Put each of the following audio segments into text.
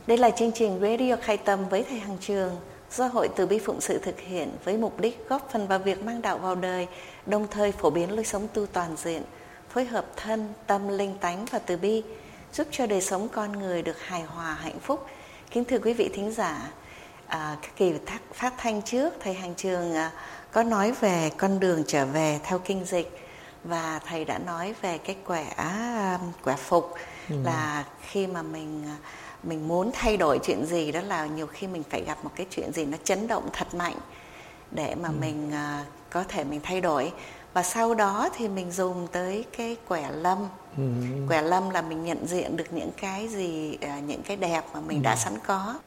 Đây là chương trình Radio Khai Tâm với thầy Hằng Trường do Hội Từ Bi Phụng Sự thực hiện với mục đích góp phần vào việc mang đạo vào đời, đồng thời phổ biến lối sống tu toàn diện, phối hợp thân, tâm, linh tánh và từ bi, giúp cho đời sống con người được hài hòa, hạnh phúc. Kính thưa quý vị thính giả, các kỳ phát thanh trước, thầy Hằng Trường có nói về con đường trở về theo kinh dịch, và thầy đã nói về cái quẻ phục, là khi mà mình muốn thay đổi chuyện gì, đó là nhiều khi mình phải gặp một cái chuyện gì nó chấn động thật mạnh để mà mình có thể mình thay đổi. Và sau đó thì mình dùng tới cái quẻ lâm. Quẻ lâm là mình nhận diện được những cái gì, những cái đẹp mà mình đã sẵn có,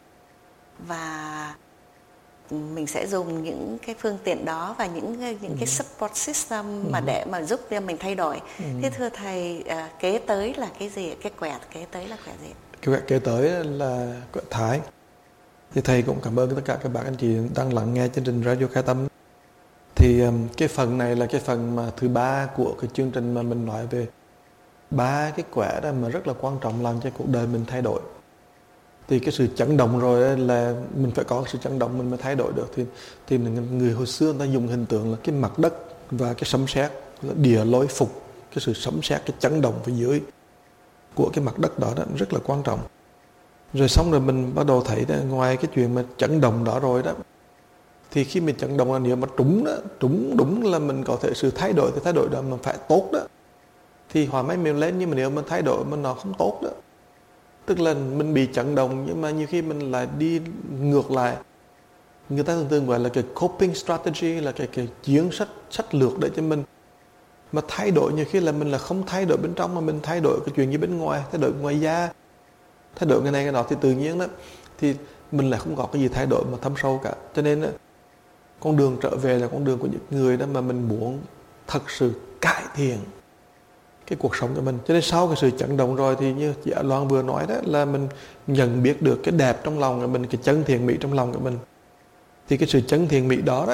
và mình sẽ dùng những cái phương tiện đó và những cái support system mà để mà giúp cho mình thay đổi. Thế thưa thầy, kế tới là cái gì? Cái quẻ kế tới là quẻ gì? Cái quẻ kế tới là quẻ thái. Thì thầy cũng cảm ơn tất cả các bạn anh chị đang lắng nghe chương trình Radio Khai Tâm. Thì cái phần này là cái phần mà thứ 3 của cái chương trình mà mình nói về 3 cái quẻ đó mà rất là quan trọng làm cho cuộc đời mình thay đổi. Thì cái sự chấn động rồi là mình phải có sự chấn động mình mới thay đổi được. Thì người hồi xưa người ta dùng hình tượng là cái mặt đất và cái sấm sét, địa lôi phục, cái sự sấm sét, cái chấn động phía dưới của cái mặt đất đó rất là quan trọng. Rồi xong rồi mình bắt đầu thấy ngoài cái chuyện mà chấn động đó rồi đó, thì khi mình chấn động là nếu mà đúng là mình có thể sự thay đổi, thì thay đổi đó mà phải tốt đó, thì hòa máy mình lên. Nhưng mà nếu mình thay đổi mà nó không tốt đó, tức là mình bị chấn động nhưng mà nhiều khi mình lại đi ngược lại. Người ta thường gọi là cái coping strategy, là cái chiến sách lược để cho mình mà thay đổi. Nhiều khi là mình là không thay đổi bên trong mà mình thay đổi cái chuyện như bên ngoài, thay đổi ngoài da, thay đổi cái này cái nọ, thì tự nhiên đó thì mình lại không có cái gì thay đổi mà thâm sâu cả. Cho nên đó, con đường trở về là con đường của những người đó mà mình muốn thật sự cải thiện cái cuộc sống của mình. Cho nên sau cái sự chấn động rồi thì như chị Loan vừa nói đó, là mình nhận biết được cái đẹp trong lòng của mình, cái chân thiện mỹ trong lòng của mình. Thì cái sự chân thiện mỹ đó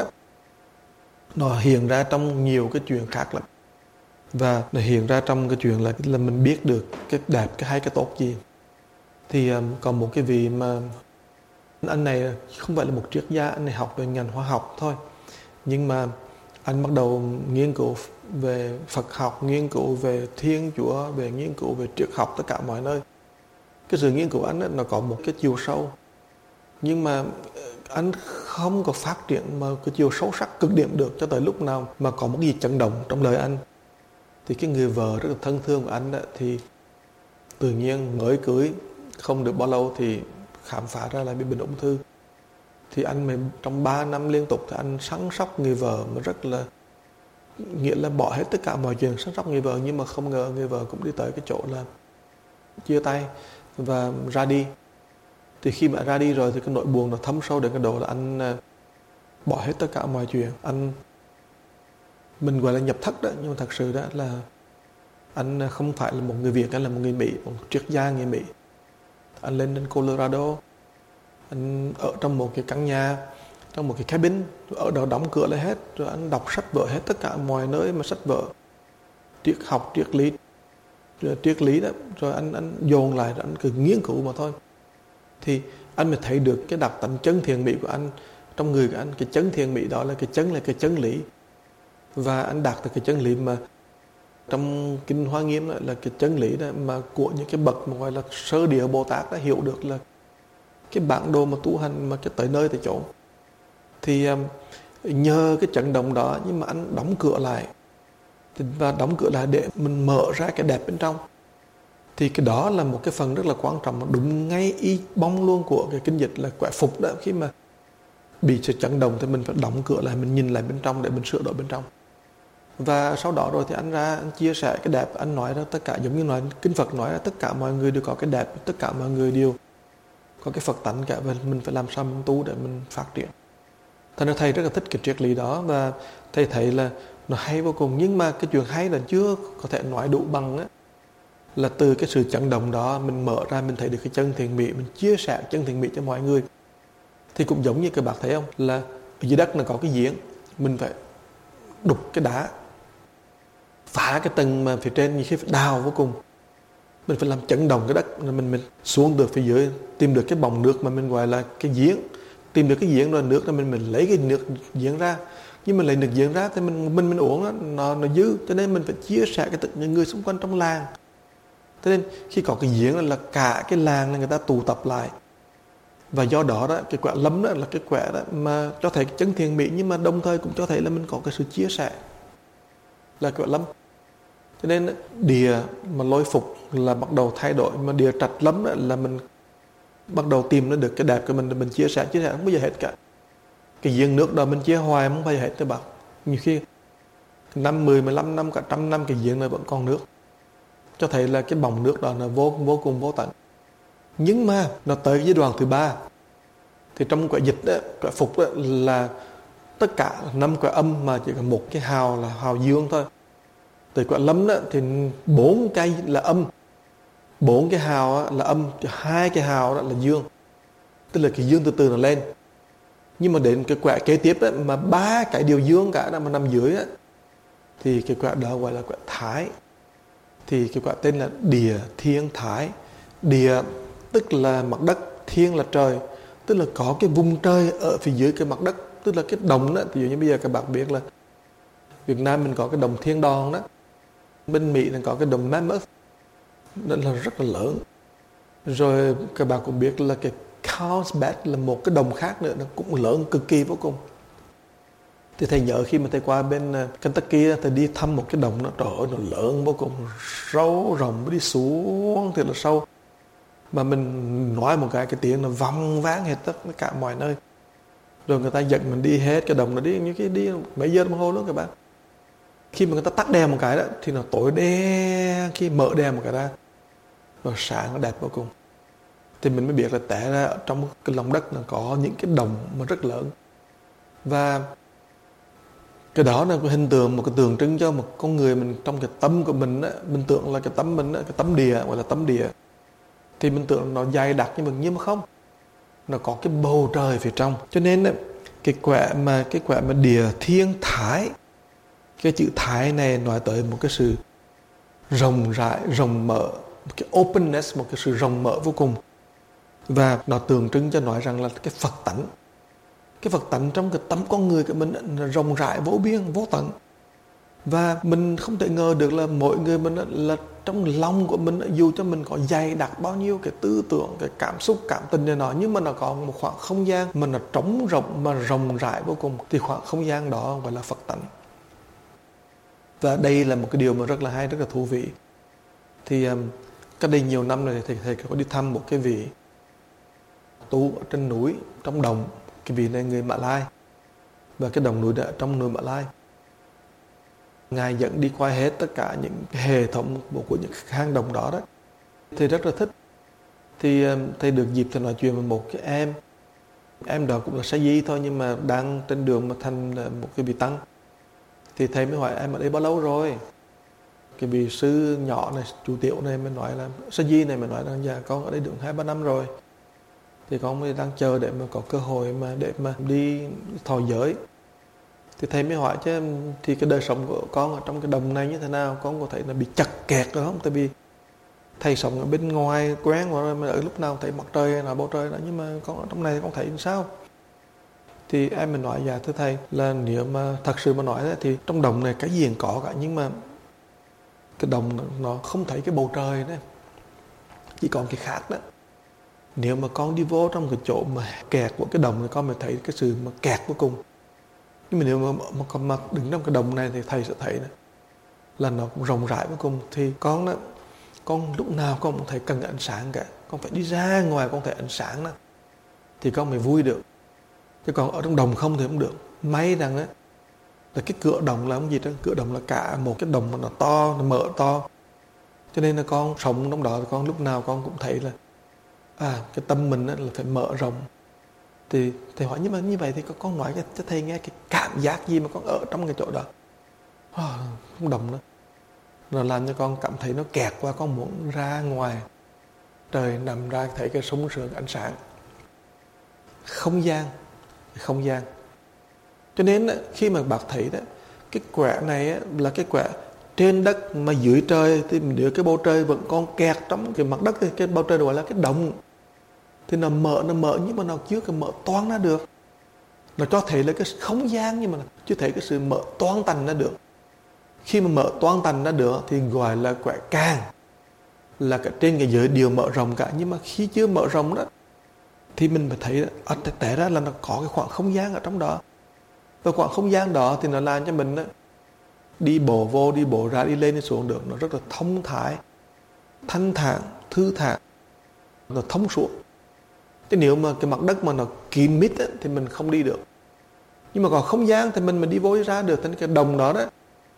nó hiện ra trong nhiều cái chuyện khác lắm. Và nó hiện ra trong cái chuyện là mình biết được cái đẹp, cái hay, cái tốt gì. Thì còn một cái vị mà anh này không phải là một triết gia, anh này học về ngành hóa học thôi, nhưng mà anh bắt đầu nghiên cứu về Phật học, nghiên cứu về Thiên Chúa, về nghiên cứu về triết học, tất cả mọi nơi. Cái sự nghiên cứu anh nó có một cái chiều sâu, nhưng mà anh không có phát triển mà cái chiều sâu sắc cực điểm được cho tới lúc nào mà có một cái gì chấn động trong lời anh. Thì cái người vợ rất là thân thương của anh đó, thì tự nhiên mới cưới không được bao lâu thì khám phá ra là bị bệnh ung thư. Thì anh mới trong 3 năm liên tục thì anh săn sóc người vợ mà rất là, nghĩa là bỏ hết tất cả mọi chuyện săn sóc người vợ, nhưng mà không ngờ người vợ cũng đi tới cái chỗ là chia tay và ra đi. Thì khi mà ra đi rồi thì cái nỗi buồn nó thấm sâu đến cái độ là anh bỏ hết tất cả mọi chuyện. Mình gọi là nhập thất đó, nhưng mà thật sự đó là anh không phải là một người Việt, anh là một người Mỹ, một triết gia người Mỹ. Anh lên đến Colorado, anh ở trong một cái căn nhà, trong một cái cabin, ở đó đóng cửa lại hết, rồi anh đọc sách vở hết, tất cả mọi nơi mà sách vở triết học, triết lý đó, rồi anh dồn lại, rồi anh cứ nghiên cứu mà thôi. Thì anh mới thấy được cái đặc tánh chân thiện mỹ của anh trong người của anh. Cái chân thiện mỹ đó là cái chân lý, và anh đạt được cái chân lý mà trong Kinh Hoa Nghiêm là cái chân lý đó mà của những cái bậc mà gọi là sơ địa Bồ Tát đã hiểu được, là cái bản đồ mà tu hành mà cái tới nơi tới chỗ. Thì nhờ cái trận động đó, nhưng mà anh đóng cửa lại, và đóng cửa lại để mình mở ra cái đẹp bên trong. Thì cái đó là một cái phần rất là quan trọng, đúng ngay y bóng luôn của cái kinh dịch là quẻ phục đó. Khi mà bị sự chấn động thì mình phải đóng cửa lại, mình nhìn lại bên trong để mình sửa đổi bên trong. Và sau đó rồi thì anh ra, anh chia sẻ cái đẹp, anh nói ra tất cả, giống như nói Kinh Phật nói ra tất cả mọi người đều có cái đẹp, tất cả mọi người đều có cái Phật tánh cả, và mình phải làm sao mình tu để mình phát triển. Thành ra thầy rất là thích cái triết lý đó, và thầy thấy là nó hay vô cùng. Nhưng mà cái chuyện hay là chưa có thể nói đủ bằng á, là từ cái sự chấn động đó mình mở ra, mình thấy được cái chân thiện mỹ, mình chia sẻ chân thiện mỹ cho mọi người. Thì cũng giống như các bạn thấy không, là ở dưới đất là có cái giếng, mình phải đục cái đá, phá cái tầng mà phía trên, như khi phải đào vô cùng Mình phải làm chấn động cái đất, mình xuống được phía dưới, tìm được cái bòng nước mà mình gọi là cái giếng, tìm được cái giếng rồi nước, rồi mình lấy cái nước giếng ra. Nhưng mình lấy nước giếng ra thì mình uống đó, nó dư, cho nên mình phải chia sẻ cái tất những người xung quanh trong làng. Cho nên khi có cái giếng là cả cái làng này người ta tụ tập lại. Và do đó cái quả lấm đó là cái quả đó mà cho thấy cái chân thiện mỹ, nhưng mà đồng thời cũng cho thấy là mình có cái sự chia sẻ, là quả lấm. Cho nên địa mà lôi phục là bắt đầu thay đổi, mà địa trạch lấm là mình bắt đầu tìm nó được cái đẹp của mình chia sẻ không bao giờ hết cả. Cái giếng nước đó mình chia hoài không bao giờ hết các bạn. Nhiều khi 5, 10, 15 năm, cả 100 năm cái giếng này vẫn còn nước, cho thấy là cái bòng nước đó là vô cùng vô tận. Nhưng mà nó tới cái giai đoạn thứ 3, thì trong quả dịch đó, quả phục đó, là tất cả 5 quả âm mà chỉ có một cái hào là hào dương thôi. Từ quả lâm đó thì 4 cái là âm, 4 cái hào là âm, 2 cái hào đó là dương, tức là cái dương từ từ nó lên. Nhưng mà đến cái quả kế tiếp đó, mà 3 cái điều dương cả đó mà nằm dưới đó, thì cái quả đó gọi là quả thái. Thì cái quả tên là địa thiên thái. Địa tức là mặt đất, thiên là trời, tức là có cái vùng trời ở phía dưới cái mặt đất, tức là cái đồng đó. Ví dụ như bây giờ các bạn biết là Việt Nam mình có cái đồng Thiên Đòn đó, bên Mỹ là có cái đồng Mammoth, đó là rất là lớn. Rồi các bạn cũng biết là cái Carlsbad là một cái đồng khác nữa, nó cũng lớn cực kỳ vô cùng. Thì thầy nhớ khi mà thầy qua bên Kentucky, thầy đi thăm một cái đồng, nó trời ơi, nó lớn vô cùng, sâu rộng, đi xuống thì là sâu. Mà mình nói một cái tiếng nó vang vang hết tất cả mọi nơi. Rồi người ta dẫn mình đi hết cái đồng, nó đi như cái đi mấy giờ đồng hồ luôn các bạn. Khi mà người ta tắt đèn một cái đó thì nó tối đen, khi mở đèn một cái ra rồi sáng nó đẹp vô cùng. Thì mình mới biết là té ra trong cái lòng đất nó có những cái đồng mà rất lớn. Và cái đó là cái hình tượng, một cái tượng trưng cho một con người mình trong cái tâm của mình á, mình tưởng là cái tâm mình á, cái tâm địa, gọi là tâm địa. Thì mình tưởng nó dày đặc nhưng mà không, nó có cái bầu trời phía trong. Cho nên cái quả mà địa thiên thái, cái chữ thái này nói tới một cái sự rộng rãi, rộng mở, một cái openness, một cái sự rộng mở vô cùng. Và nó tượng trưng cho nói rằng là cái Phật tánh, cái Phật tánh trong cái tấm con người của mình là rộng rãi, vô biên, vô tận. Và mình không thể ngờ được là mỗi người mình là trong lòng của mình, dù cho mình có dày đặc bao nhiêu cái tư tưởng, cái cảm xúc, cảm tình này nọ, nhưng mà nó có một khoảng không gian mà nó trống rộng mà rộng rãi vô cùng, thì khoảng không gian đó gọi là Phật tánh. Và đây là một cái điều mà rất là hay, rất là thú vị. Thì cách đây nhiều năm rồi thầy có đi thăm một cái vị tu ở trên núi, trong đồng. Cái vị này người Mã Lai, và cái đồng núi đó trong núi Mã Lai. Ngài dẫn đi qua hết tất cả những hệ thống của những hang động đó đó. Thầy rất là thích. Thì thầy được dịp thầy nói chuyện với một cái em đó cũng là sa di thôi, nhưng mà đang trên đường mà thành một cái vị tăng. Thì thầy mới hỏi em ở đây bao lâu rồi? Cái vị sư nhỏ này, chú Tiểu này mới nói là sa di này mới nói rằng dạ con ở đây được 2-3 năm rồi. Thì con mới đang chờ để mà có cơ hội mà để mà đi thọ giới. Thì thầy mới hỏi chứ thì cái đời sống của con ở trong cái đồng này như thế nào? Con có thể là bị chật kẹt rồi không? Tại vì thầy sống ở bên ngoài quen rồi, mà ở lúc nào thấy mặt trời là bầu trời đó, nhưng mà con ở trong này con thấy làm sao? Thì em mình nói dạ thưa thầy, là nếu mà thật sự mà nói thì trong đồng này cái gì cũng có cả, nhưng mà cái đồng nó không thấy cái bầu trời đấy, chỉ còn cái khác đó. Nếu mà con đi vô trong cái chỗ mà kẹt của cái đồng này, con mới thấy cái sự mà kẹt vô cùng. Nhưng mà nếu mà con mặt đứng trong cái đồng này thì thầy sẽ thấy này, là nó cũng rộng rãi vô cùng. Thì con đó, con lúc nào con cũng thấy cần ánh sáng cả, con phải đi ra ngoài con thấy ánh sáng đó thì con mới vui được. Chứ còn ở trong đồng không thì không được. May rằng á là cái cửa đồng là không gì đó, cửa đồng là cả một cái đồng mà nó to, nó mở to. Cho nên là con sống trong đó, con lúc nào con cũng thấy là cái tâm mình là phải mở rộng. Thì thầy hỏi nhưng mà như vậy thì con nói cho thầy nghe cái cảm giác gì mà con ở trong cái chỗ đó. Không đồng nữa. Nó làm cho con cảm thấy nó kẹt qua, con muốn ra ngoài trời nằm ra thấy cái sung sướng ánh sáng. Không gian. Cho nên khi mà bác thấy đó, cái quả này là cái quả trên đất mà dưới trời, thì nếu cái bầu trời vẫn còn kẹt trong cái mặt đất thì cái bầu trời gọi là cái động. Thì nó mở nhưng mà nó chưa có mở toang ra được. Nó cho thấy là cái không gian nhưng mà chưa thấy cái sự mở toang tành ra được. Khi mà mở toang tành ra được thì gọi là quẻ càng, là cái trên cái giới đều mở rộng cả. Nhưng mà khi chưa mở rộng đó thì mình phải thấy té ra là nó có cái khoảng không gian ở trong đó. Và khoảng không gian đó thì nó làm cho mình đó, đi bộ vô, đi bộ ra, đi lên, đi xuống được. Nó rất là thông thái, thanh thản, thư thản, nó thông suốt. Chứ nếu mà cái mặt đất mà nó kín mít thì mình không đi được. Nhưng mà còn không gian thì mình đi vô đi ra được. Thì cái đồng đó đó,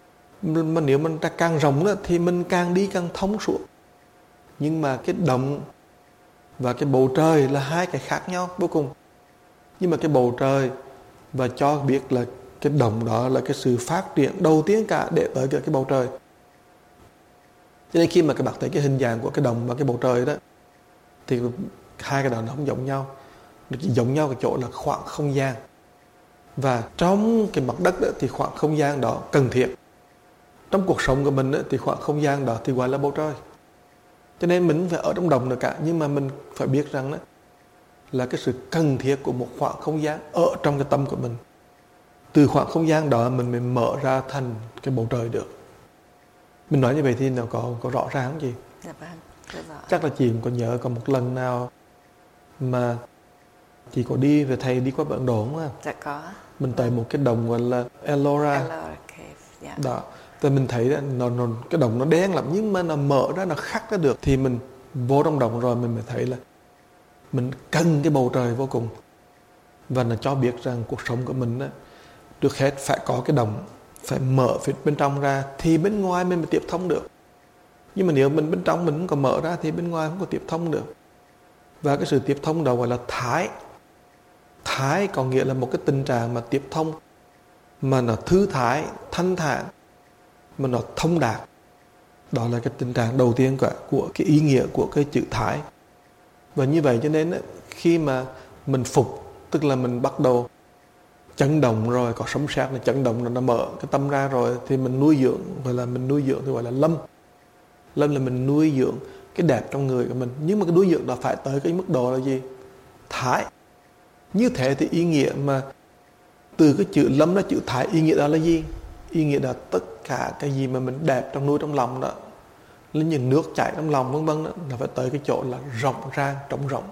mà nếu mình càng rộng đó, thì mình càng đi càng thông suốt. Nhưng mà cái đồng và cái bầu trời là hai cái khác nhau vô cùng. Nhưng mà cái bầu trời và cho biết là cái đồng đó là cái sự phát triển đầu tiên cả để tới cái bầu trời. Cho nên khi mà các bạn thấy cái hình dạng của cái đồng và cái bầu trời đó, thì hai cái đó nó không giống nhau. Nó chỉ giống nhau cái chỗ là khoảng không gian. Và trong cái mặt đất đó, thì khoảng không gian đó cần thiết. Trong cuộc sống của mình đó, thì khoảng không gian đó thì gọi là bầu trời. Cho nên mình phải ở trong đồng được cả. Nhưng mà mình phải biết rằng đó, là cái sự cần thiết của một khoảng không gian ở trong cái tâm của mình. Từ khoảng không gian đó mình mới mở ra thành cái bầu trời được. Mình nói như vậy thì nó có rõ ràng không chị? Dạ vâng, rất rõ. Chắc là chị có nhớ có một lần nào mà chị có đi về thầy đi qua Ấn Độ không? Dạ có. Mình tới một cái đồng gọi là Ellora. Ellora Cave, dạ. Đó. Thì mình thấy nó cái đồng nó đen lắm, nhưng mà nó mở ra, nó khắc ra được. Thì mình vô trong đồng rồi mình mới thấy là mình cần cái bầu trời vô cùng. Và nó cho biết rằng cuộc sống của mình đó, trước hết phải có cái đồng, phải mở phía bên trong ra thì bên ngoài mình mới tiếp thông được. Nhưng mà nếu mình bên trong mình không có mở ra thì bên ngoài không có tiếp thông được. Và cái sự tiếp thông đó gọi là thái. Thái có nghĩa là một cái tình trạng mà tiếp thông, mà nó thư thái, thanh thản, mà nó thông đạt. Đó là cái tình trạng đầu tiên của cái ý nghĩa của cái chữ thái. Và như vậy cho nên khi mà mình phục, tức là mình bắt đầu chấn động rồi, có sấm sét, nó chấn động rồi, nó mở cái tâm ra rồi, thì mình nuôi dưỡng, thì gọi là lâm. Lâm là mình nuôi dưỡng cái đẹp trong người của mình. Nhưng mà cái nuôi dưỡng đó phải tới cái mức độ là gì? Thái. Như thế thì ý nghĩa mà từ cái chữ lâm ra chữ thái, ý nghĩa đó là gì? Ý nghĩa là tất cả cái gì mà mình đẹp trong nuôi trong lòng đó, là như nước chảy trong lòng vân vân đó, là phải tới cái chỗ là rộng rang, trống rộng.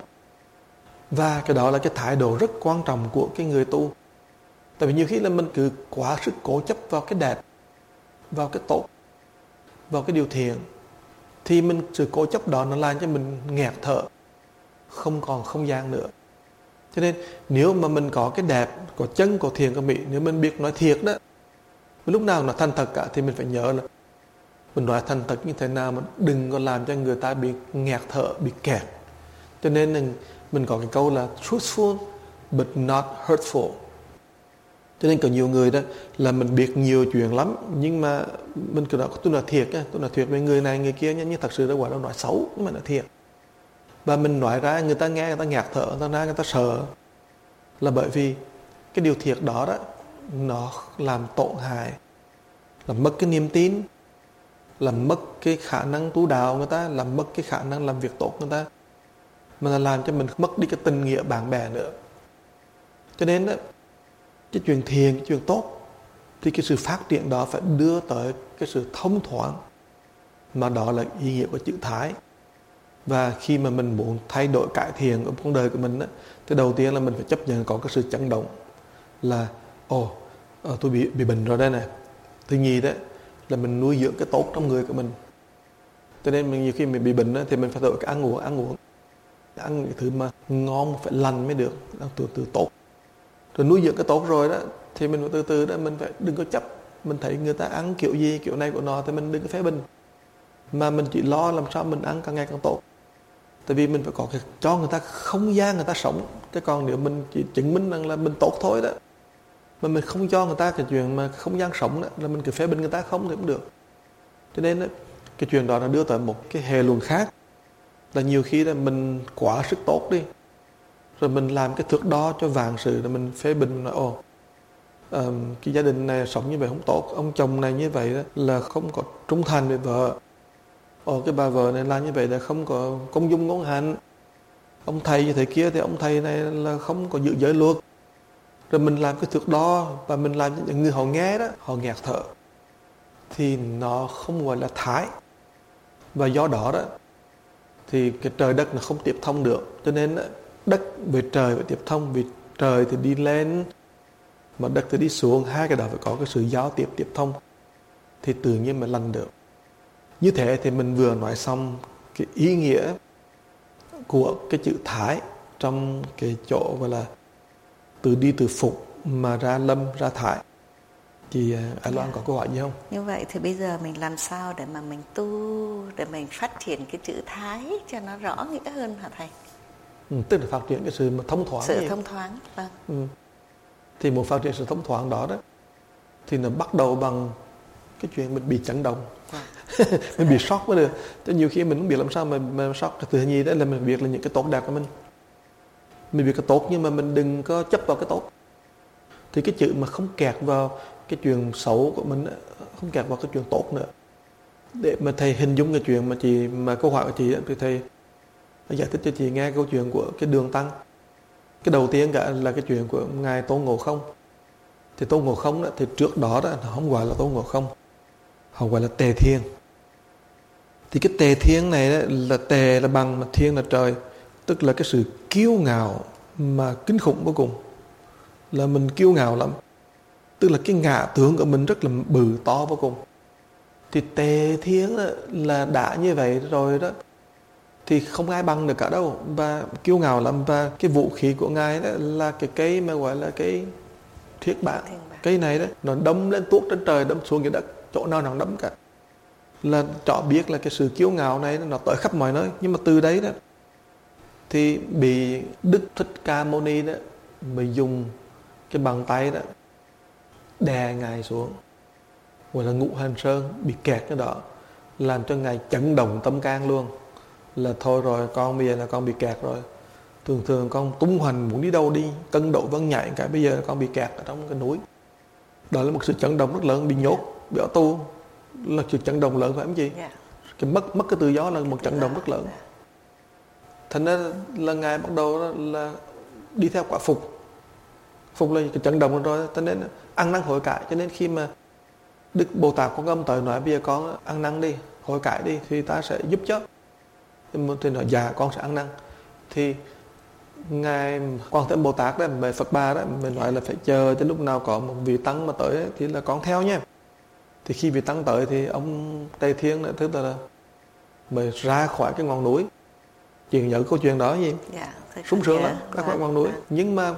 Và cái đó là cái thái độ rất quan trọng của cái người tu. Tại vì nhiều khi là mình cứ quá sức cố chấp vào cái đẹp, vào cái tốt, vào cái điều thiện, thì sự cố chấp đó nó làm cho mình nghẹt thở, không còn không gian nữa. Cho nên nếu mà mình có cái đẹp, có chân, có thiện, có mỹ, nếu mình biết nói thiệt đó, lúc nào nó thành thật cả, thì mình phải nhớ là mình nói thành thật như thế nào mà đừng có làm cho người ta bị nghẹt thở, bị kẹt. Cho nên mình có cái câu là truthful but not hurtful. Cho nên có nhiều người đó là mình biết nhiều chuyện lắm, nhưng mà mình cứ nói tôi nói thiệt với người này người kia, nhưng thật sự đó quả đâu nói xấu, nhưng mà nói thiệt. Và mình nói ra người ta nghe, người ta ngạt thở, người ta sợ, là bởi vì cái điều thiệt đó đó nó làm tổn hại, làm mất cái niềm tin, làm mất cái khả năng tu đạo người ta, làm mất cái khả năng làm việc tốt người ta, mà là làm cho mình mất đi cái tình nghĩa bạn bè nữa. Cho nên đó, cái chuyện thiện, cái chuyện tốt, thì cái sự phát triển đó phải đưa tới cái sự thông thoáng, mà đó là ý nghĩa của chữ thái. Và khi mà mình muốn thay đổi cải thiện ở cuộc đời của mình đó, thì đầu tiên là mình phải chấp nhận có cái sự chấn động là tôi bị bệnh rồi đây này. Thứ nhì đó là mình nuôi dưỡng cái tốt trong người của mình. Cho nên nhiều khi mình bị bệnh đó, thì mình phải đổi cái ăn uống những thứ mà ngon, phải lành mới được, từ tốt. Rồi nuôi dưỡng cái tốt rồi đó, thì mình từ từ đó mình phải đừng có chấp. Mình thấy người ta ăn kiểu gì, kiểu này của nó, thì mình đừng có phê bình, mà mình chỉ lo làm sao mình ăn càng ngày càng tốt. Tại vì mình phải có cái, cho người ta không gian người ta sống. Chứ còn nếu mình chỉ chứng minh rằng là mình tốt thôi đó, mà mình không cho người ta cái chuyện mà không gian sống đó, là mình cứ phê bình người ta không thì cũng được. Cho nên đó, cái chuyện đó nó đưa tới một cái hệ luận khác, là nhiều khi là mình quá sức tốt đi, rồi mình làm cái thước đo cho vạn sự, là mình phê bình nói cái gia đình này sống như vậy không tốt, ông chồng này như vậy đó, là không có trung thành với vợ, cái bà vợ này làm như vậy là không có công dung ngôn hạnh, ông thầy như thế kia thì ông thầy này là không có giữ giới luật, rồi mình làm cái thước đo và mình làm cho những người họ nghe đó họ nghẹt thở, thì nó không gọi là thái. Và do đó đó thì cái trời đất nó không tiếp thông được, cho nên đất về trời phải tiếp thông, vì trời thì đi lên mà đất thì đi xuống, hai cái đó phải có cái sự giao tiếp tiếp thông thì tự nhiên mới lành được. Như thế thì mình vừa nói xong cái ý nghĩa của cái chữ thái trong cái chỗ gọi là từ đi từ phục mà ra lâm ra thải. Thì anh Loan có câu hỏi gì không? Như vậy thì bây giờ mình làm sao để mà mình tu, để mình phát triển cái chữ thái cho nó rõ nghĩa hơn hả thầy? Tức là phát triển cái sự mà thông thoáng. Sự thông thoáng, vâng. Thì muốn phát triển sự thông thoáng đó thì nó bắt đầu bằng cái chuyện mình bị chấn động. Mình bị sốc mới được. Chứ nhiều khi mình không biết làm sao mà sốc. Cái thứ nhì đó là mình biết là những cái tốt đẹp của mình. Mình biết cái tốt nhưng mà mình đừng có chấp vào cái tốt. Thì cái chữ mà không kẹt vào cái chuyện xấu của mình, không kẹt vào cái chuyện tốt nữa. Để mà thầy hình dung cái chuyện mà câu hỏi của chị thì thầy giải thích cho chị nghe câu chuyện của cái Đường Tăng. Cái đầu tiên cả là cái chuyện của ngài Tôn Ngộ Không. Thì Tôn Ngộ Không đó, thì trước đó nó không gọi là Tôn Ngộ Không, họ gọi là Tề Thiên. Thì cái Tề Thiên này đó, là Tề là bằng mà Thiên là trời, tức là cái sự kiêu ngạo mà kinh khủng vô cùng, là mình kiêu ngạo lắm, tức là cái ngã tướng của mình rất là bự to vô cùng. Thì Tề Thiên đó, là đã như vậy rồi đó thì không ai bằng được cả đâu, và kiêu ngạo lắm. Và cái vũ khí của ngài đó là cái cây mà gọi là cái thiết bản. Cây này đó nó đâm lên tuốt trên trời, đâm xuống dưới đất, chỗ nào nó đâm cả, là cho biết là cái sự kiêu ngạo này nó tới khắp mọi nơi. Nhưng mà từ đấy đó thì bị Đức Thích Ca Mâu Ni đó mới dùng cái bàn tay đó đè ngài xuống, gọi là Ngũ Hành Sơn, bị kẹt cái đó, làm cho ngài chấn động tâm can luôn. Là thôi rồi, con bây giờ là con bị kẹt rồi, thường con tung hoành muốn đi đâu đi, cân độ vân nhảy cái bây giờ con bị kẹt ở trong cái núi. Đó là một sự chấn động rất lớn, bị nhốt, bị ở tu, là sự chấn động lớn phải không chị? Cái mất cái tự do là một chấn động rất lớn. Thành ra là ngài bắt đầu là đi theo quả phục là cái chấn động rồi, cho nên ăn năn hối cải. Cho nên khi mà Đức Bồ Tát Quan Âm tới nói bây giờ con ăn năn đi, hối cải đi thì ta sẽ giúp cho. Thì nói dạ con sẽ ăn năn. Thì ngài Quan Thế Âm Bồ Tát đó, về Phật Bà đó, mình nói là phải chờ cho lúc nào có một vị tăng mà tới ấy, thì là con theo nha. Thì khi vị tăng tới thì ông Tề Thiên đó, thứ là mới ra khỏi cái ngọn núi. Chị nhớ câu chuyện đó gì? Dạ, sung sướng lắm, ra khỏi ngọn núi. Nhưng mà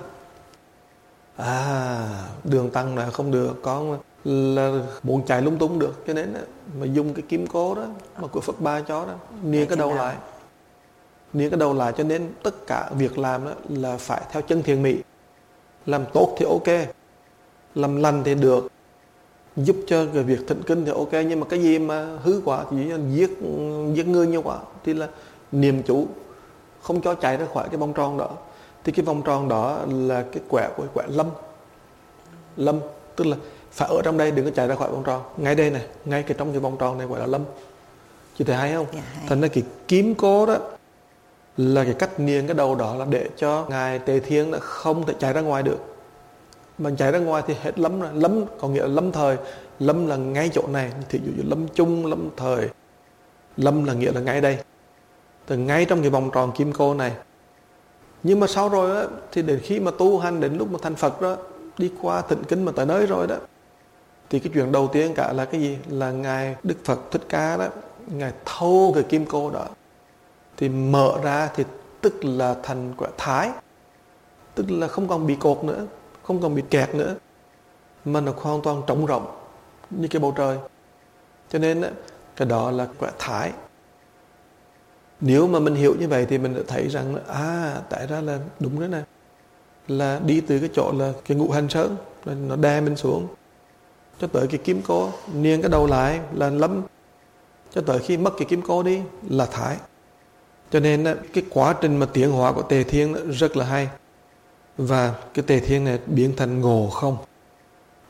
Đường Tăng là không được, con là muốn chạy lung tung được, cho nên mà dùng cái kim cố đó mà của Phật Ba cho đó, nia cái đầu lại, cho nên tất cả việc làm đó là phải theo chân thiện mỹ. Làm tốt thì ok, làm lành thì được, giúp cho cái việc thịnh kinh thì ok. Nhưng mà cái gì mà hư quá thì giết người nhiều quá thì là niệm chủ, không cho chạy ra khỏi cái vòng tròn đó. Thì cái vòng tròn đó là cái quẻ của quẻ lâm, tức là phải ở trong đây, đừng có chạy ra khỏi vòng tròn. Ngay đây này, ngay cái trong cái vòng tròn này gọi là lâm. Chị thấy hay không? Dạ, hay. Thành ra cái kiếm cố đó là cái cách niềng cái đầu đó là để cho ngài Tề Thiên không thể chạy ra ngoài được. Mình chạy ra ngoài thì hết lâm rồi. Lâm có nghĩa là lâm thời, lâm là ngay chỗ này, thì dụ như lâm chung, lâm thời, lâm là nghĩa là ngay đây, từ ngay trong cái vòng tròn kim cô này. Nhưng mà sau rồi á, thì đến khi mà tu hành, đến lúc mà thành Phật đó, đi qua thịnh kinh mà tới nơi rồi đó, thì cái chuyện đầu tiên cả là cái gì? Là ngài Đức Phật Thích Ca đó, ngài thâu cái kim cô đó, thì mở ra thì tức là thành quả thái, tức là không còn bị cột nữa, không còn bị kẹt nữa, mà nó hoàn toàn trống rộng như cái bầu trời. Cho nên cái đó là quả thái. Nếu mà mình hiểu như vậy thì mình thấy rằng tại ra là đúng đấy này, là đi từ cái chỗ là cái Ngũ Hành Sơn, nó đè mình xuống cho tới cái kim cô, niên cái đầu lại là lâm, cho tới khi mất cái kim cô đi là thái. Cho nên cái quá trình mà tiến hóa của Tề Thiên rất là hay. Và cái Tề Thiên này biến thành Ngộ Không.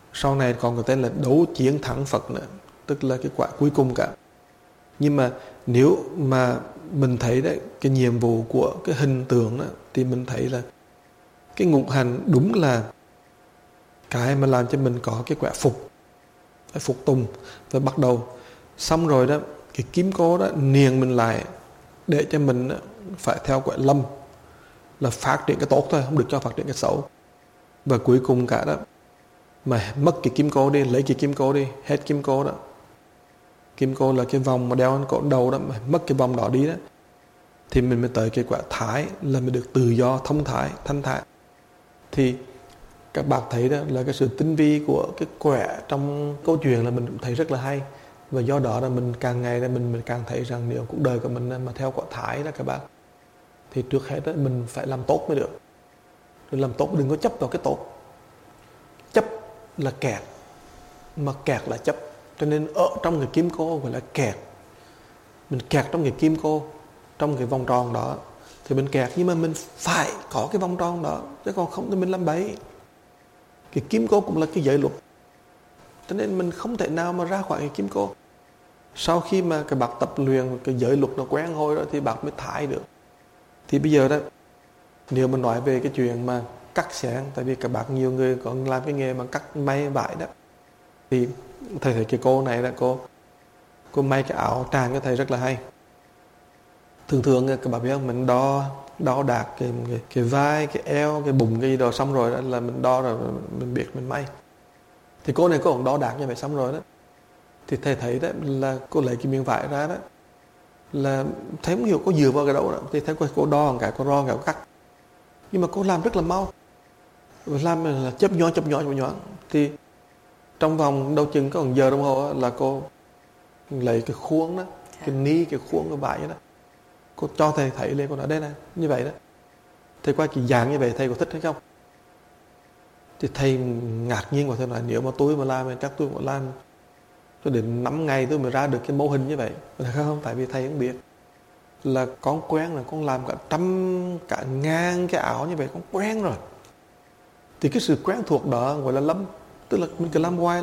Sau này còn có tên là đấu chiến thắng Phật nữa, tức là cái quả cuối cùng cả. Nhưng mà nếu mà mình thấy đấy, cái nhiệm vụ của cái hình tượng đó, thì mình thấy là cái ngũ hành đúng là cái mà làm cho mình có cái quả phục, phải phục tùng. Và bắt đầu xong rồi đó, cái kim cô đó niền mình lại để cho mình phải theo quả lâm, là phát triển cái tốt thôi, không được cho phát triển cái xấu. Và cuối cùng cả đó, mà mất cái kim cô đi, lấy cái kim cô đi, hết kim cô đó. Kim cô là cái vòng mà đeo cổ đầu đó, mà mất cái vòng đó đi đó, thì mình mới tới cái quả thái, là mình được tự do, thông thái, thanh thản. Thì các bạn thấy đó là cái sự tinh vi của cái quả trong câu chuyện là mình cũng thấy rất là hay. Và do đó là mình càng ngày là mình càng thấy rằng nếu cuộc đời của mình mà theo quả thái đó các bạn, thì trước hết đó, mình phải làm tốt mới được. Rồi làm tốt, đừng có chấp vào cái tốt. Chấp là kẹt, mà kẹt là chấp. Cho nên ở trong cái kim cô gọi là kẹt. Mình kẹt trong cái kim cô, trong cái vòng tròn đó thì mình kẹt. Nhưng mà mình phải có cái vòng tròn đó, chứ còn không thì mình làm bậy. Cái kim cô cũng là cái giới luật, cho nên mình không thể nào mà ra khỏi cái kim cô. Sau khi mà cái bác tập luyện cái giới luật nó quen thôi đó, thì bác mới thải được. Thì bây giờ đó, nếu mình nói về cái chuyện mà cắt xén, tại vì các bác nhiều người còn làm cái nghề mà cắt may vải đó, thì thầy thấy cái cô này là cô may cái áo tràng cho thầy rất là hay. Thường các bạn biết không, mình đo đạc cái vai, cái eo, cái bụng, cái gì đó xong rồi đó là mình đo rồi mình biết mình may. Thì cô này cô cũng đo đạc như vậy xong rồi đó, thì thầy thấy đó là cô lấy cái miếng vải ra đó, là thấy không hiểu cô dựa vào cái đâu đó, thì thấy cô đo một cái, cô ro một cái, cô cắt. Nhưng mà cô làm rất là mau, làm là chớp nhọn. Thì trong vòng đâu chừng có 1 giờ đồng hồ là cô lấy cái khuôn đó, cái ni, cái khuôn cái vải đó, cô cho thầy thấy lên, cô nói đây này, như vậy đó. Thầy qua cái dạng như vậy thầy có thích hay không? Thì thầy ngạc nhiên và thầy nói nếu mà tôi mà làm thì chắc tôi cũng làm cho đến 5 ngày tôi mới ra được cái mô hình như vậy. Không, tại vì thầy cũng biết là con quen là con làm cả 100, cả 1000 cái áo như vậy, con quen rồi. Thì cái sự quen thuộc đó gọi là lâm. Tức là mình cứ làm hoài.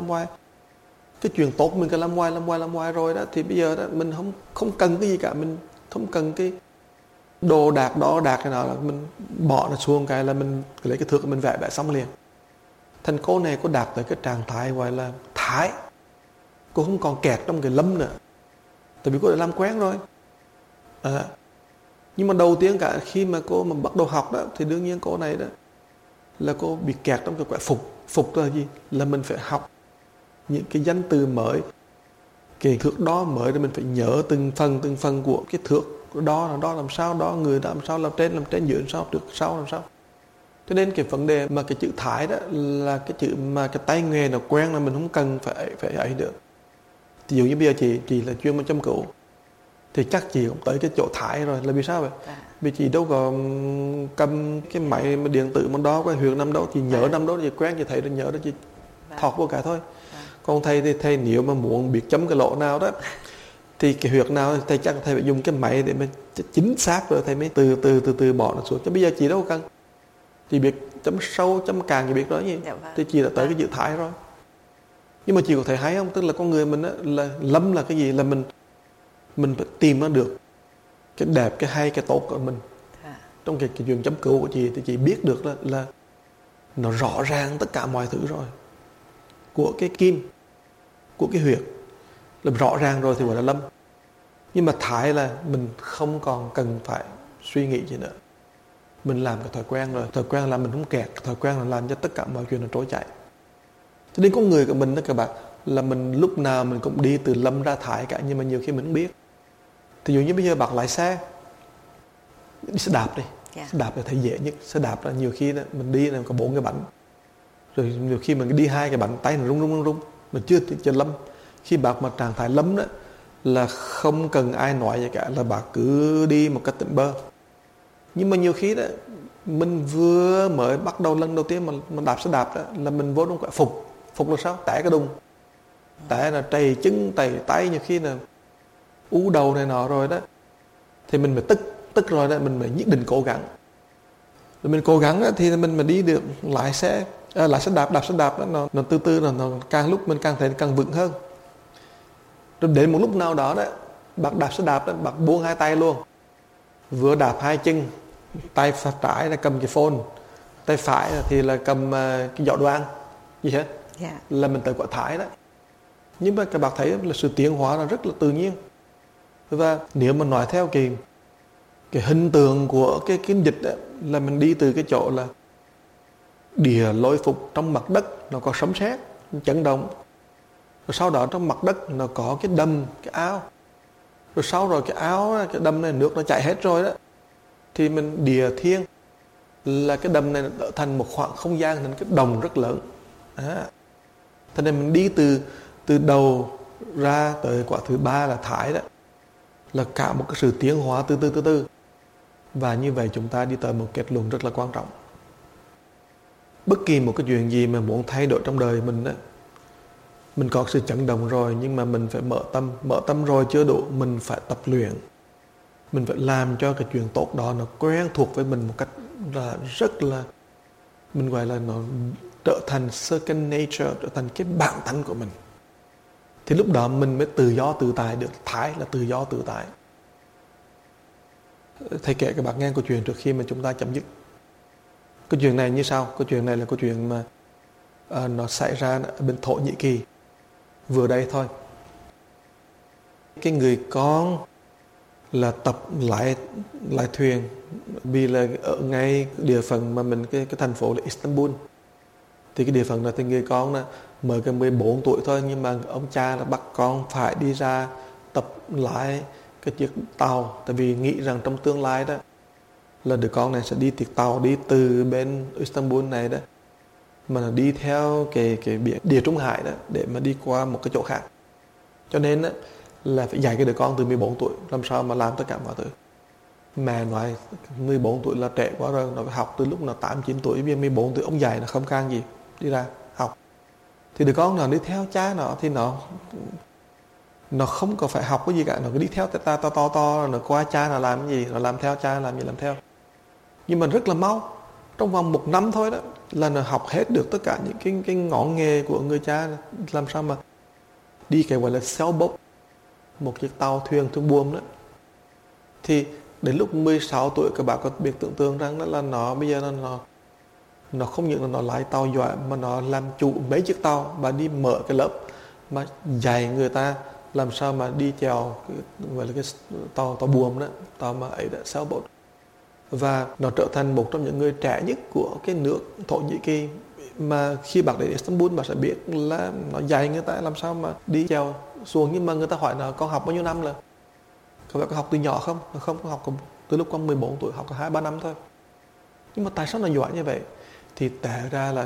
Cái chuyện tốt mình cứ làm hoài rồi đó, thì bây giờ đó mình không cần cái gì cả, mình không cần cái đồ đạc đo đạc cái nào, là mình bỏ nó xuống cái là mình lấy cái thước mình vẽ xong liền. Thành cô này cô đạt tới cái trạng thái gọi là thái, cô không còn kẹt trong cái lâm nữa, tại vì cô đã làm quen rồi. Nhưng mà đầu tiên cả khi mà cô mà bắt đầu học đó, thì đương nhiên cô này đó là cô bị kẹt trong cái quả phục là gì, là mình phải học những cái danh từ mới, cái thước đo mới, để mình phải nhớ từng phần của cái thước đo làm sao, đo người làm sao, làm trên dưới làm sao, trước sau làm sao. Cho nên cái vấn đề mà cái chữ thái đó là cái chữ mà cái tay nghề nó quen, là mình không cần phải ấy được. Ví dụ như bây giờ chị là chuyên môn châm cứu, thì chắc chị cũng tới cái chỗ thái rồi, là vì sao vậy? Vì chị đâu có cầm cái máy mà điện tử mà đo cái huyệt năm đâu, chị nhớ năm đó, chị quen, chị thấy nó nhớ đó, chị thọt vô cả thôi. Còn thầy thì thầy nếu mà muốn biết chấm cái lỗ nào đó, thì cái huyệt nào thì thầy chắc thầy phải dùng cái máy để mà chính xác rồi thầy mới từ bỏ nó xuống. Chứ bây giờ chị đâu cần, chị biết chấm sâu chấm càng chị biết đó gì, thì chị đã tới cái chữ thái rồi. Nhưng mà chị có thể thấy không, tức là con người mình á, là lâm là cái gì, là mình phải tìm nó được cái đẹp, cái hay, cái tốt của mình. Trong cái chuyện chấm cứu của chị thì chị biết được là nó rõ ràng tất cả mọi thứ rồi, của cái kim, của cái huyệt là rõ ràng rồi thì gọi là lâm. Nhưng mà thái là mình không còn cần phải suy nghĩ gì nữa, mình làm cái thói quen rồi, thói quen là mình không kẹt, thói quen là làm cho tất cả mọi chuyện nó trôi chảy. Cho nên con người của mình đó các bạn, là mình lúc nào mình cũng đi từ lâm ra thái cả, nhưng mà nhiều khi mình không biết. Thì dụ như bây giờ bạn lái xe, đi xe đạp đi, xe đạp là thấy dễ nhất. Xe đạp là nhiều khi đó, mình đi là có 4 cái bánh, rồi nhiều khi mình đi 2 cái bánh, tay nó rung, mình chưa lâm. Khi bạn mà trạng thái lâm đó là không cần ai nói gì cả, là bạn cứ đi một cách tỉnh bơ. Nhưng mà nhiều khi đó mình vừa mới bắt đầu lần đầu tiên mà đạp xe đạp đó, là mình vô trong quả phục là sao, té cái đùng, té là trầy chân trầy tay, nhiều khi là ú đầu này nọ rồi đó, thì mình phải tức rồi đó, mình phải nhất định cố gắng. Rồi mình cố gắng đó, thì mình mà đi được lái xe Lái xe đạp đó, nó từ từ nó càng lúc mình càng thấy càng vững hơn. Rồi đến một lúc nào đó bạn đạp xe đạp đó, bạn buông hai tay luôn, vừa đạp hai chân, tay trái là cầm cái phone, tay phải thì là cầm cái giỏ đồ ăn gì hết, là mình tới quả Thái đó. Nhưng mà các bạn thấy là sự tiến hóa là rất là tự nhiên. Và nếu mà nói theo cái hình tượng của cái kinh dịch đó, là mình đi từ cái chỗ là địa lôi phục trong mặt đất nó có sấm sét chấn động, rồi sau đó trong mặt đất nó có cái đầm, cái ao, rồi sau rồi cái ao, cái đầm này nước nó chảy hết rồi đó, thì mình địa thiên là cái đầm này trở thành một khoảng không gian, thành cái đồng rất lớn. Thế nên mình đi từ đầu ra tới quả thứ ba là Thái đó, là cả một cái sự tiến hóa từ từ. Và như vậy chúng ta đi tới một kết luận rất là quan trọng. Bất kỳ một cái chuyện gì mà muốn thay đổi trong đời mình đó, mình có sự chấn động rồi, nhưng mà mình phải mở tâm rồi chưa đủ, mình phải tập luyện. Mình phải làm cho cái chuyện tốt đó nó quen thuộc với mình một cách là rất là, mình gọi là nó trở thành second nature, trở thành cái bản tánh của mình. Thì lúc đó mình mới tự do tự tại được. Thái là tự do tự tại. Thầy kể các bạn nghe câu chuyện trước khi mà chúng ta chấm dứt. Câu chuyện này như sau. Câu chuyện này là câu chuyện mà nó xảy ra ở bên Thổ Nhĩ Kỳ vừa đây thôi. Cái người con là tập lái thuyền, vì là ở ngay địa phận mà mình cái thành phố là Istanbul. Thì cái địa phận này thì người con là mới cái 14 tuổi thôi, nhưng mà ông cha là bắt con phải đi ra tập lái cái chiếc tàu, tại vì nghĩ rằng trong tương lai đó là đứa con này sẽ đi tiệc tàu đi từ bên Istanbul này đó, mà là đi theo cái biển Địa Trung Hải đó để mà đi qua một cái chỗ khác. Cho nên đó, là phải dạy cái đứa con từ 14 tuổi làm sao mà làm tất cả mọi thứ. Mẹ nói 14 tuổi là trẻ quá rồi, nó phải học từ lúc nó 8-9 tuổi, vì 14 tuổi ông dạy là không can gì, đi ra học. Thì đứa con nào đi theo cha nó thì nó không có phải học cái gì cả, nó cứ đi theo to, nó qua cha nó làm cái gì, nó làm theo cha làm gì làm theo. Nhưng mà rất là mau, trong vòng 1 năm thôi đó là nó học hết được tất cả những cái ngón nghề của người cha, làm sao mà đi cái gọi là sailboat, một chiếc tàu thuyền buồm đó. Thì đến lúc 16 tuổi các bạn có biết tưởng tượng rằng đó là nó bây giờ nó không những là nó lái tàu giỏi, mà nó làm chủ mấy chiếc tàu và đi mở cái lớp mà dạy người ta làm sao mà đi chèo gọi là cái tàu buồm đó, tàu mà ấy đó, sailboat. Và nó trở thành một trong những người trẻ nhất của cái nước Thổ Nhĩ Kỳ, mà khi bạn đến Istanbul bạn sẽ biết là nó dạy người ta làm sao mà đi chèo xuồng. Nhưng mà người ta hỏi là con học bao nhiêu năm rồi, các bạn có học từ nhỏ không? Nó không có học từ lúc con 14 tuổi, học có 2-3 năm thôi. Nhưng mà tại sao nó giỏi như vậy? Thì té ra là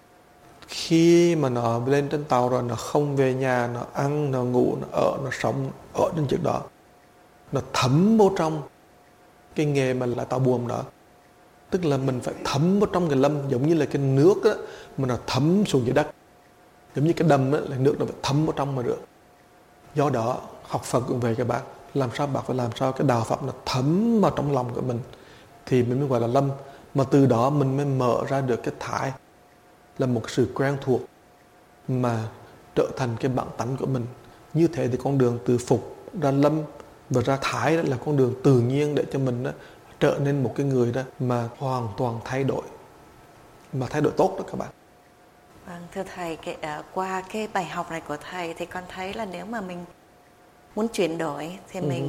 khi mà nó lên trên tàu rồi, nó không về nhà, nó ăn, nó ngủ, nó ở, nó sống ở trên chiếc đó, nó thấm vô trong cái nghề mà là tàu buồm đó. Tức là mình phải thấm vào trong cái lâm, giống như là cái nước đó, mà nó thấm xuống dưới đất, giống như cái đầm đó, là nước nó phải thấm vào trong mà được. Do đó học Phật cũng về các bạn, làm sao bạn phải làm sao cái đạo Phật nó thấm vào trong lòng của mình thì mình mới gọi là lâm. Mà từ đó mình mới mở ra được cái Thái, là một sự quen thuộc mà trở thành cái bản tánh của mình. Như thế thì con đường từ Phục ra lâm và ra Thái đó là con đường tự nhiên để cho mình đó trở nên một cái người đó mà hoàn toàn thay đổi, mà thay đổi tốt đó các bạn. Vâng, thưa thầy, qua cái bài học này của thầy thì con thấy là nếu mà mình muốn chuyển đổi thì mình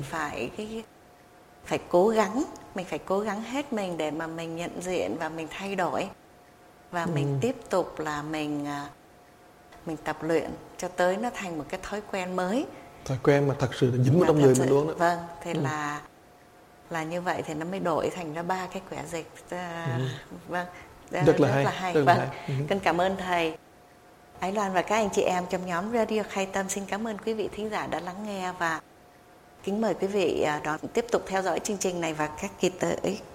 phải cố gắng, mình phải cố gắng hết mình để mà mình nhận diện và mình thay đổi, và mình tiếp tục là mình tập luyện cho tới nó thành một cái thói quen mới, thói quen mà thật sự là dính vào trong người mình luôn đó. Vâng, thì là như vậy thì nó mới đổi thành ra 3 cái quẻ dịch. Vâng, rất là hay. Vâng, con cảm ơn thầy. Ái Loan và các anh chị em trong nhóm Radio Khai Tâm xin cảm ơn quý vị thính giả đã lắng nghe, và kính mời quý vị đón tiếp tục theo dõi chương trình này vào các kỳ tới.